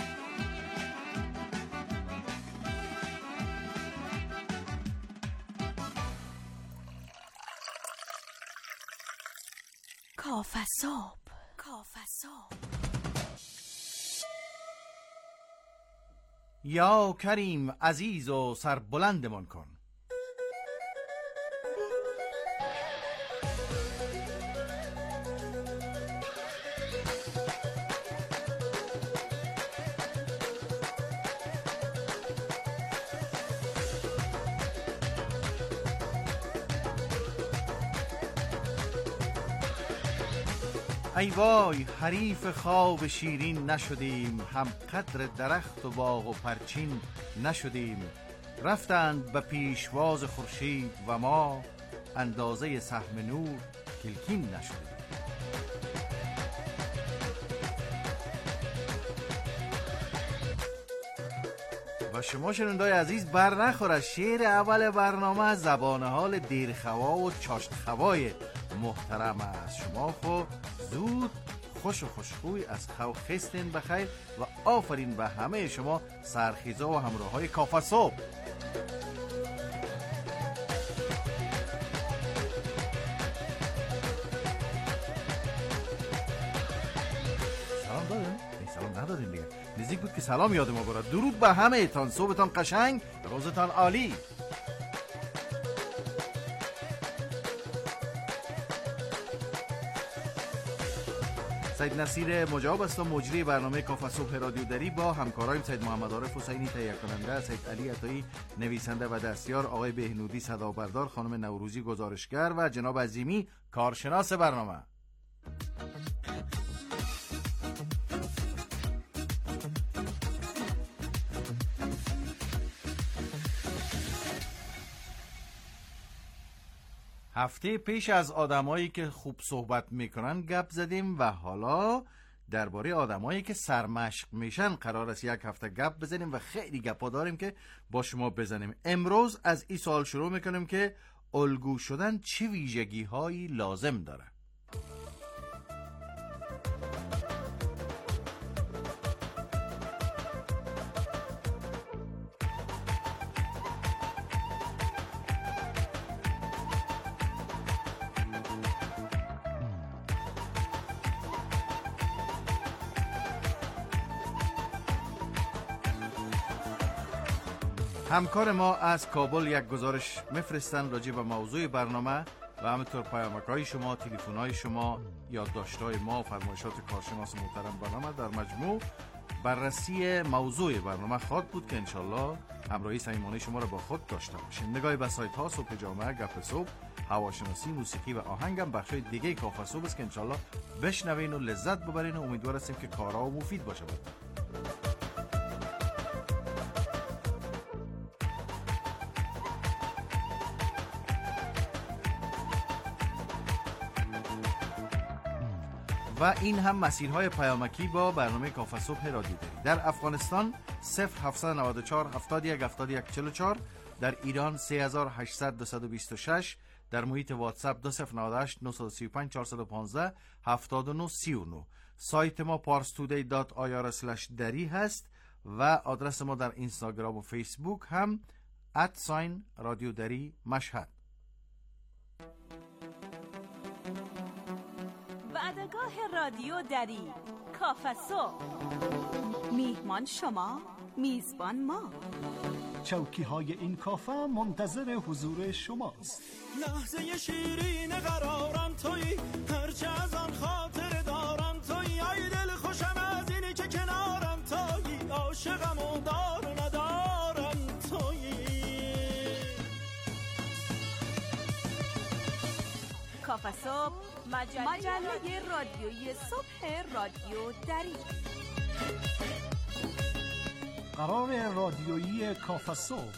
کافه صبح، کافه صبح. یا کریم عزیز و سربلندمان کن. ای وای حریف خواب شیرین نشدیم، هم قدر درخت و باغ و پرچین نشدیم. رفتند به پیشواز خورشید و ما اندازه سهم نور کلکین نشدیم. و شما شنوندای عزیز بر نخور از شعر اول برنامه از زبان حال دیرخوا و چاشتخوای محترم است. شما خو زود خوش و خوشخوی از خو خستین بخیر و آفرین به همه شما سرخیزا و همراه های کافه صبح. سلام داریم؟ این سلام نداریم دیگه. نزدیک بود که سلام یاد ما برد. درود به همه تان، صبحتان قشنگ، روزتان عالی. سید نصیر مجاب است و مجری برنامه کافه صبح رادیو دری با همکارایم سید محمد عارف حسینی تهیه کننده، سید علی عطایی نویسنده و دستیار، آقای بهنودی صدابردار، خانم نوروزی گزارشگر و جناب عظیمی کارشناس برنامه. هفته پیش از آدمایی که خوب صحبت میکنن گپ زدیم و حالا درباره آدمایی که سرمشق میشن قرار است یک هفته گپ بزنیم و خیلی گپا داریم که با شما بزنیم. امروز از این سوال شروع میکنیم که الگو شدن چه ویژگی هایی لازم داره؟ همکار ما از کابل یک گزارش میفرستن راجع به موضوع برنامه و همینطور پیامک‌های شما، تلفن‌های شما، یادداشت‌های ما، فرمایشات کارشناس محترم برنامه در مجموع بررسی موضوع برنامه خواهد بود که انشالله همراهی صمیمانه شما را با خود داشته باشیم. نگاهی به سایت‌ها، صبح جامعه، گپ صبح، هواشناسی، موسیقی و آهنگم بخشای دیگه کافه صبح است که انشالله بشنوین و لذت ببرین و امیدوار هستیم که کارا و مفید باشه. و این هم مسیرهای پیامکی با برنامه کافه صبح رادیو دری. در افغانستان صفر هفتصد و نود و چهار هفتاد و یک هفتاد و یک چهل و چهار، در ایران سه هزار و هشتصد دویست و بیست و شش، در محیط واتساپ دو صفر نه هشت نه سه پنج چهار یک پنج هفتاد و نه سی و نه. سایت ما پارستودی دات آی آر اسلش دری هست و آدرس ما در اینستاگرام و فیسبوک هم ات ساین رادیو دری مشهد. وعدگاه رادیو دری، کافه صبح. میهمان شما، میزبان ما. چوکی های این کافه منتظر حضور شماست. لحظه شیرین قرارم تویی، هرچه از آن خاطر دارم تویی، ای دل خوشم از اینی که کنارم تویی، عاشقم و دار و ندارم تویی. کافه صبح، مجله, مجله رادیویی صبح رادیو دری. قرار رادیویی کافه صبح.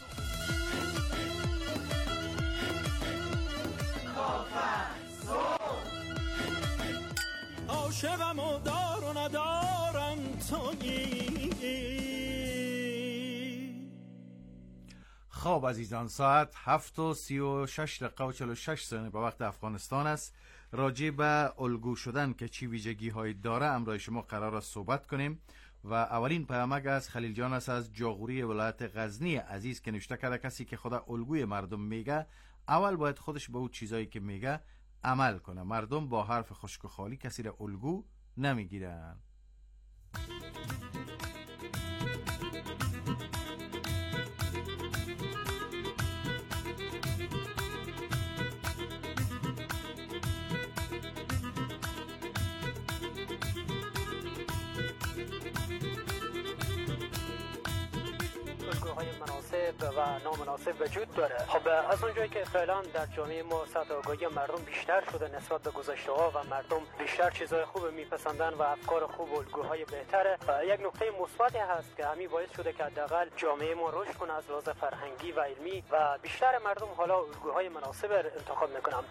کافه صبح. عاشقم و دار و ندارم تویی. خب عزیزان، ساعت هفت و سی و شش دقیقه و چهل و شش ثانیه به وقت افغانستان است. راجع به الگو شدن که چی ویژگی هایی داره امروز شما قرار است صحبت کنیم و اولین پیامک از خلیل جان است از جاغوری ولایت غزنی عزیز که نوشته کرده کسی که خدا الگوی مردم میگه اول باید خودش به اون چیزایی که میگه عمل کنه. مردم با حرف خشک و خالی کسی را الگو نمیگیرن. الگوهای مناسب و نامناسب وجود داره. خب از اونجایی که فعلا در جامعه ما سطح آگاهی مردم بیشتر شده نسبت به گذشته‌ها و مردم بیشتر چیزهای خوب میپسندن و افکار خوب و الگوهای بهتره، یک نکته مثبتی هست که همین باعث شده که حداقل جامعه ما رشد کنه از لحاظ فرهنگی و علمی و بیشتر مردم حالا الگوهای مناسب انتخاب میکنن.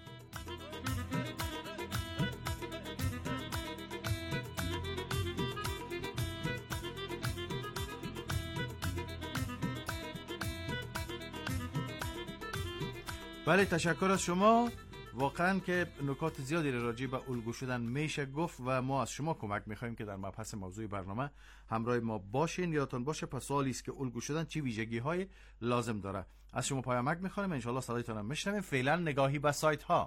بله، تشکر از شما. واقعا که نکات زیادی راجع به الگو شدن میشه گفت و ما از شما کمک میخوایم که در مبحث موضوع برنامه همراه ما باشین. یادتون باشه پس سوالی است که الگو شدن چی ویژگی های لازم داره. از شما پیامک میخوایم، ان شاء الله صدایتون هم میشنویم. فعلا نگاهی به سایت ها.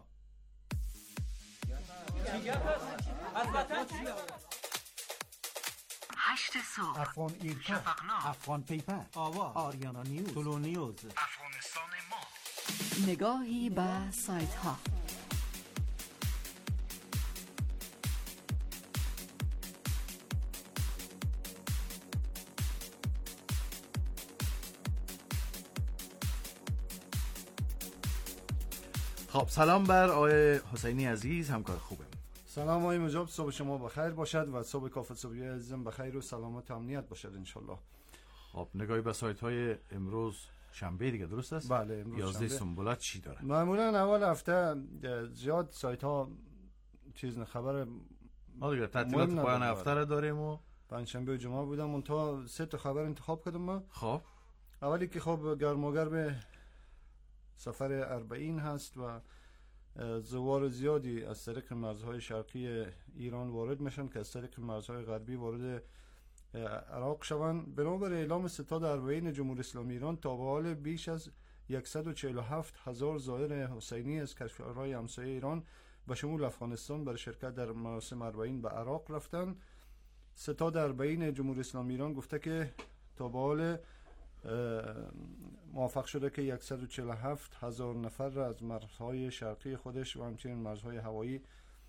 هشت صبح، افغان ایرکا، افغان پیپر، آواز، آریانا نیوز، طلو نیوز، افغانستان ما. نگاهی به سایت ها. خب سلام بر آقای حسینی عزیز، همکار خوبه. سلام آقای مجاب، صبح شما بخیر باشد و صبح کافه صبحی عزیزم بخیر و سلامت و امنیت باشد انشالله. خب نگاهی به سایت های امروز شنبه دیگه درست است؟ بله امروز یازده شنبه. سنبولات چی داره؟ معمولا اول هفته زیاد سایت ها چیز نه خبر ما دیگه تعطیلات پایان هفته رو داریم و پنجشنبه و جمعه بودم اون تا سه تا خبر انتخاب کردم ما. خب اولی که خب گرماگرم سفر اربعین هست و زوار زیادی از طریق مرزهای شرقی ایران وارد میشن که از طریق مرزهای غربی وارد عراق شوند. بنابر اعلام ستاد اربعین جمهوری اسلامی ایران تا به حال بیش از صد و چهل و هفت هزار زائر حسینی از کشورهای همسایه ایران به شمول افغانستان برای شرکت در مراسم اربعین به عراق رفتند. ستاد اربعین جمهوری اسلامی ایران گفته که تا به حال موفق شده که صد و چهل و هفت هزار نفر را از مرزهای شرقی خودش و همچنین مرزهای هوایی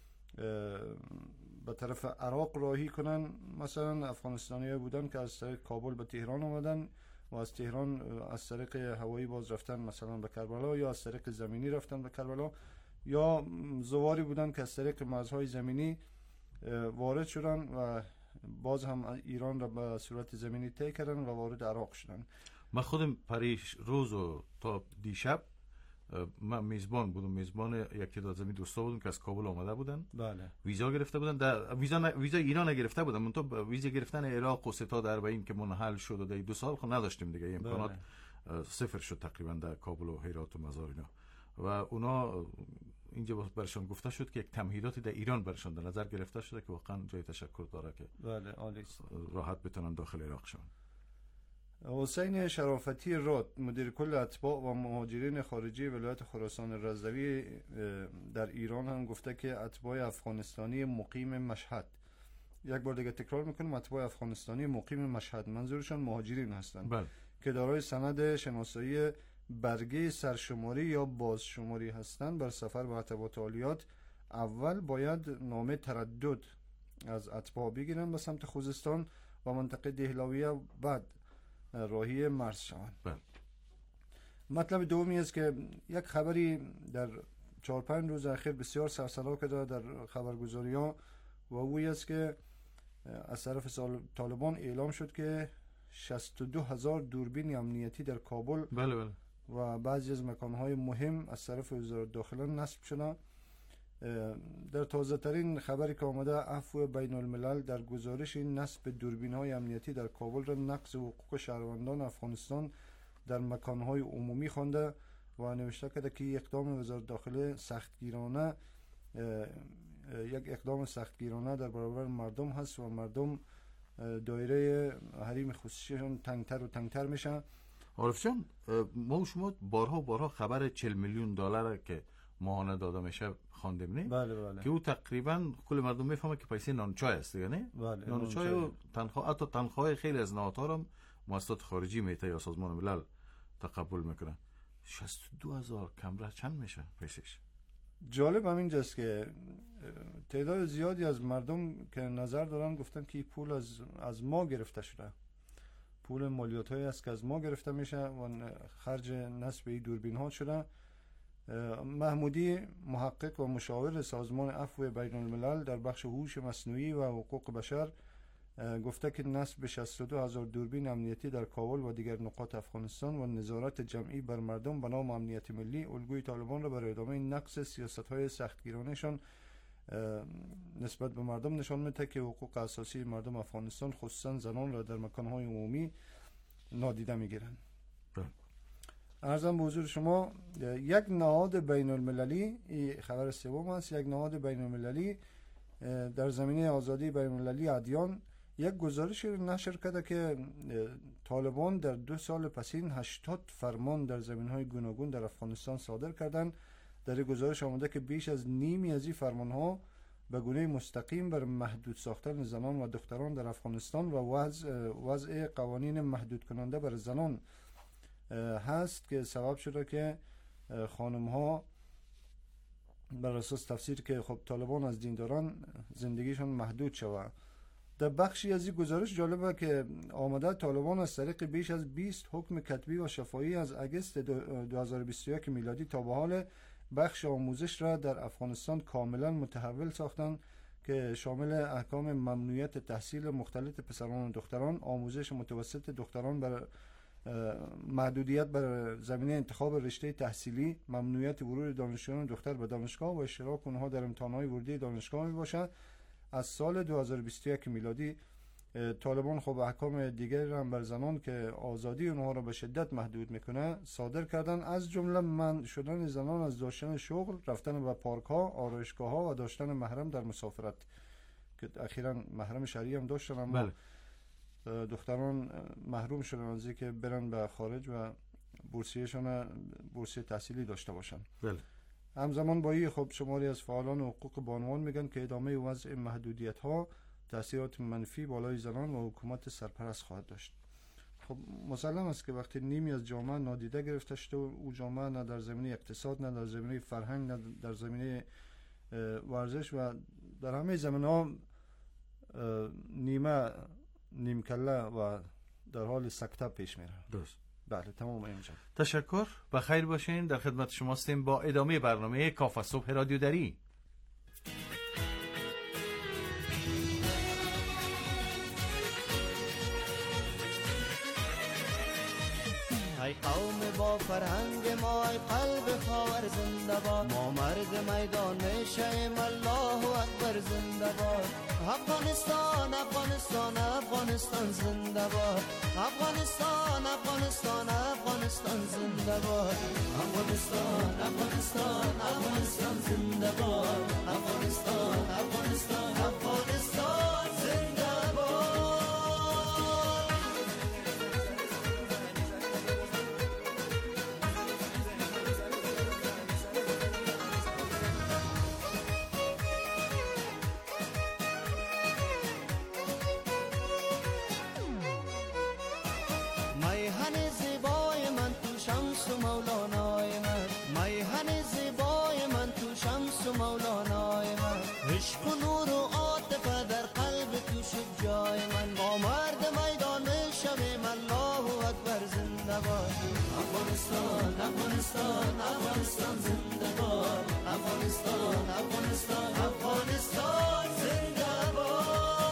به طرف عراق راهی کنن. مثلا افغانستانی بودن که از طریق کابل به تهران آمدن و از تهران از طریق هوایی باز رفتن مثلا به کربلا، یا از طریق زمینی رفتن به کربلا، یا زواری بودن که از طریق مرزهای زمینی وارد شدن و باز هم ایران را به صورت زمینی طی کردن و وارد عراق شدن. من خودم پریش روز و تا دیشب من میزبان بودم، میزبان یک تعداد زمین دوستا بودم که از کابل آمده بودن. بله. ویزا گرفته بودن، در ویزا ن... ویزا ایران نگرفته بودن، من تو ویزا گرفتن عراق و ستاد اربعین که منحل شد و در دو سال خود نداشتیم دیگه، امکانات بله. صفر شد تقریبا در کابل و هرات و مزار اینا. و اونا اینجا برشان گفته شد که یک تمهیداتی در ایران برشان در نظر گرفته شده که واقعا جای تشکر داره که بله عالی راحت بتونن داخل عراق شون. حسین شرافتی راد، مدیر کل اتباع و مهاجرین خارجی ولایت خراسان رضوی در ایران هم گفته که اتباع افغانستانی مقیم مشهد، یک بار دیگه تکرار میکنم، اتباع افغانستانی مقیم مشهد منظورشان مهاجرین هستند بله. که دارای سند شناسایی برگه سرشماری یا بازشماری هستند بر سفر به ارتباط عالیات اول باید نامه تردد از اتباع بگیرن به سمت خوزستان و منطقه دهلاویه، بعد راهی مرز شوند. بله. مطلب دومی است که یک خبری در چهار پنج روز اخیر بسیار سرسلا کرده در خبرگزاری ها و اوی است که از طرف طالبان اعلام شد که شصت و دو هزار دوربین امنیتی در کابل بله بله. و بعضی از مکانهای مهم از طرف وزارت داخله نصب شده. در تازه ترین خبری که آمده، عفو بین الملل در گزارش نصب دوربین های امنیتی در کابل را نقض حقوق شهروندان افغانستان در مکانهای عمومی خوانده و نوشته کرده که اقدام وزارت داخله سختگیرانه یک اقدام سختگیرانه در برابر مردم هست و مردم دایره حریم خصوصیشون تنگتر و تنگتر میشن. عارف جان، ما و شما بارها بارها خبر چهل میلیون دلار که ماهانه داده میشه خواندیم نه؟ بله بله. که او تقریبا کل مردم میفهمه که پیسه نانچای است دیگه نه؟ بله. نانچای و تنخواه، حتی تنخواه خیلی از نهادها هم مؤسسات خارجی میته یا سازمان ملل تقبل میکنن. شصت و دو هزار کمره چند میشه پیسش؟ جالب همینجاست که تعداد زیادی از مردم که نظر دارن گفتن که پول از از ما گرفته شده، پول مالیات هایی است که از ما گرفته میشه و خرج نصب این دوربین ها شده. محمودی، محقق و مشاور سازمان عفو بین الملل در بخش هوش مصنوعی و حقوق بشر، گفته که نصب شصت و دو هزار دوربین امنیتی در کابل و دیگر نقاط افغانستان و نظارت جمعی بر مردم به نام امنیت ملی الگوی طالبان را برای ادامه نقض سیاست‌های سختگیرانه‌شان نسبت به مردم نشان میده که حقوق اساسی مردم افغانستان خصوصا زنان را در مکان‌های عمومی نادیده می‌گیرند. عرضم به حضور شما یک نهاد بین المللی، این خبر سوم است، یک نهاد بین المللی در زمینه آزادی بین المللی ادیان یک گزارش نشر کرده که طالبان در دو سال پسین هشتاد فرمان در زمینهای گوناگون در افغانستان صادر کردند. در این گزارش آمده که بیش از نیمی از این فرمانها به گونه مستقیم بر محدود ساختن زنان و دختران در افغانستان و وضع وضع قوانین محدود کننده بر زنان هست که سبب شده که خانم ها بر اساس تفسیر که خب طالبان از دینداران زندگیشون محدود شود. در بخشی از این گزارش جالبه که آمده طالبان از طریق بیش از بیست حکم کتبی و شفاهی از اگست دو هزار و بیست و یک میلادی تا به حال بخش آموزش را در افغانستان کاملا متحول ساختند که شامل احکام ممنوعیت تحصیل مختلط پسران و دختران، آموزش متوسط دختران بر محدودیت بر زمینه انتخاب رشته تحصیلی، ممنوعیت ورود دانشجویان دختر به دانشگاه و اشتراک اونها در امتحانات ورودی دانشگاه می باشد. از سال دو هزار و بیست و یک میلادی طالبان خب احکام دیگری را بر زنان که آزادی اونها را به شدت محدود میکنه صادر کردن، از جمله منع شدن زنان از داشتن شغل، رفتن به پارک ها، آرایشگاه ها و داشتن محرم در مسافرت که اخیراً محرم شرعی هم داشتن، اما بله. دختران محروم شدن از اینکه برن به خارج و بورسیه‌شون بورسیه تحصیلی داشته باشن. بله. همزمان با این خب شماری از فعالان حقوق بانوان میگن که ادامه وضع محدودیت ها تاثیرات منفی بالای زنان و حکومت سرپرست خواهد داشت. خب مسلم است که وقتی نیمی از جامعه نادیده گرفته شده، او جامعه نه در زمینه اقتصاد، نه در زمینه فرهنگ، نه در زمینه ورزش و در همه زمینه‌ها نیمه نیمکله و در حال سکته پیش میره. درست. بله تمام اینجا. تشکر، بخیر باشین. در خدمت شما هستیم با ادامه برنامه کاف صبح رادیو دری. ای قوم با فرهنگ ما، ای قلب خاور زنده باد، ما مرد میدان میشیم، الله اکبر زنده باد. افغانستان افغانستان افغانستان زنده باد، افغانستان افغانستان افغانستان زنده باد، افغانستان افغانستان افغانستان زنده باد، افغانستان افغانستان افغانستان زنده باد. عشق و نور و عاطفه در قلب تو شد جای من، ما مرد میدان میشویم، الله اکبر زنده باد. افغانستان افغانستان افغانستان زنده باد، افغانستان افغانستان افغانستان زنده باد.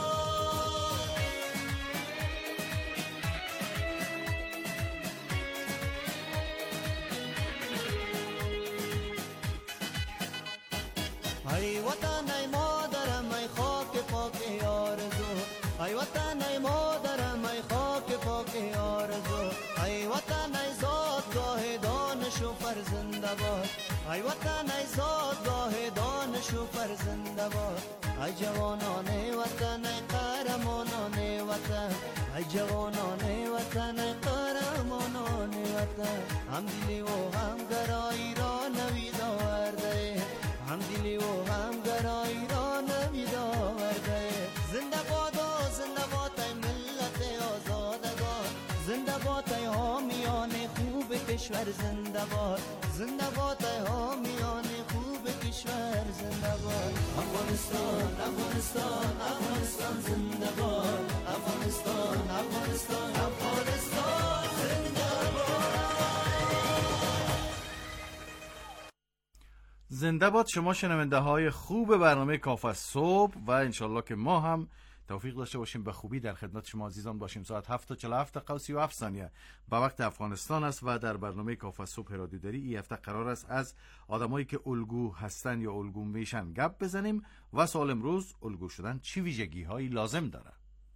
ای وطن ای مادرم ای خاک پاک آرزو، ای وطن ای مادرم ای خاک پاک آرزو، ای وطن ای زادگاه دانش و فرزنده باد، ای وطن ای زادگاه دانش و فرزنده باد. ای جوانان وطن ای قهرمانان وطن، ای جوانان وطن ای قهرمانان وطن، هم دلی و هم گرایی را نوید آورده، هم دلی و هم گرایی را نوید آورده. زنده باد و زنده باد ای ملت آزادگان، زنده باد ای حامیان خوب کشور، زنده باد، زنده باد ای حامیان خوب کشور، زنده باد. افغانستان افغانستان افغانستان زنده باد، افغانستان افغانستان افغانستان زنده باد. زنده باد شما شنونده های خوب برنامه کاف صبح و انشالله که ما هم توفیق داشته باشیم به خوبی در خدمت شما عزیزان باشیم. ساعت هفت و چهل و هفت دقیقه و سی و هفت ثانیه به وقت افغانستان است و در برنامه کاف صبح رادیو دری این هفته قرار است از آدمایی که الگو هستن یا الگو میشن گپ بزنیم و سوال امروز الگو شدن چی ویژگی هایی لازم داره؟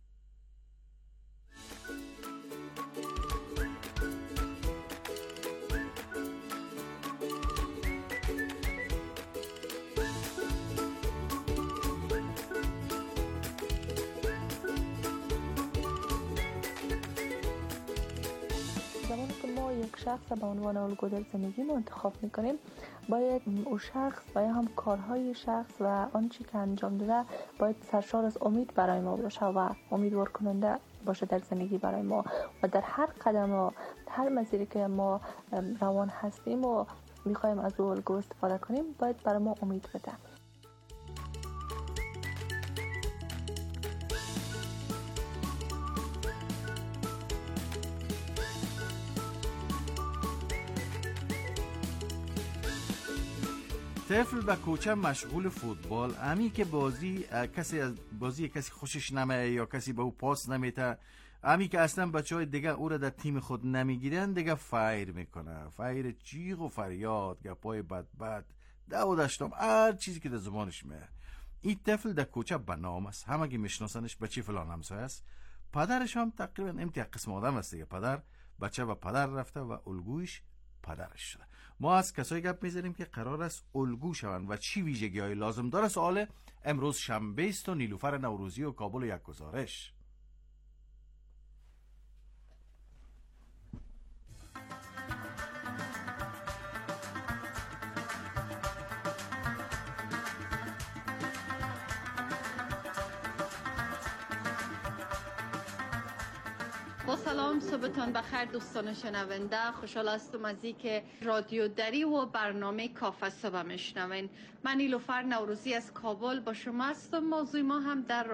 زمانی که ما یک شخص به عنوان الگو در زندگی ما انتخاب میکنیم، باید او شخص و یا هم کارهای شخص و آنچه که انجام داده باید سرشار از امید برای ما باشه و امیدوار کننده باشه در زندگی برای ما و در هر قدم و هر مسیری که ما روان هستیم و میخوایم از او الگو استفاده کنیم باید برای ما امید بده. طفل و کوچه مشغول فوتبال، امی که بازی کسی از بازی کسی خوشش نمیاد یا کسی به او پاس نمیده، امی که اصلا بچهای دیگه او را در تیم خود نمیگیرن، دیگه فایر میکنه، فایر جیغ و فریاد، گپای بد بد ده و دشتم هر چیزی که در زبانش میاد. این طفل در کوچه به نام است، همه که میشناسنش بچه فلان همسایه است. پدرش هم تقریبا امتی قسم آدم است دیگه. پدر بچه و پدر رفته و الگویش پدرش شده. ما از کسایی گپ میزنیم که قرار است الگو شوند و چی ویژگی های لازم داره. سوال امروز شنبه است و نیلوفر نوروزی و کابل یک گزارش. با سلام، صبحتان بخیر دوستان شنونده. خوشحال هستم از اینکه رادیو دری و برنامه کافه صبح میشنوین. من نیلوفر نوروزی از کابل با شما هستم. موضوع ما هم در